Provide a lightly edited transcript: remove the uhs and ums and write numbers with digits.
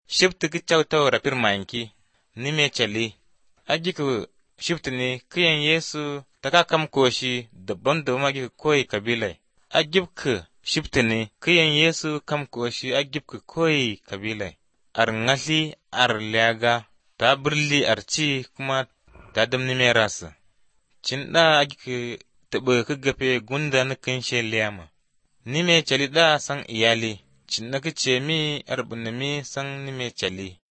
shibti ki chawtaw rapir manki, ni me chali. Agiku shibti ni kiyan Yesu taka kam koshi dabam agi koyi kabilai. Agibku shibti ni kiyan Yesu kam koshi agibku koyi kabilai. Ar ngali ar liaga ta birli arci kuma ta damni me rasu. Cinda agiku taɓa ka gafe gunda na kinshe liyama. Ni me chali da san iyali, cinda ka ce mi arbinami san ni me chali.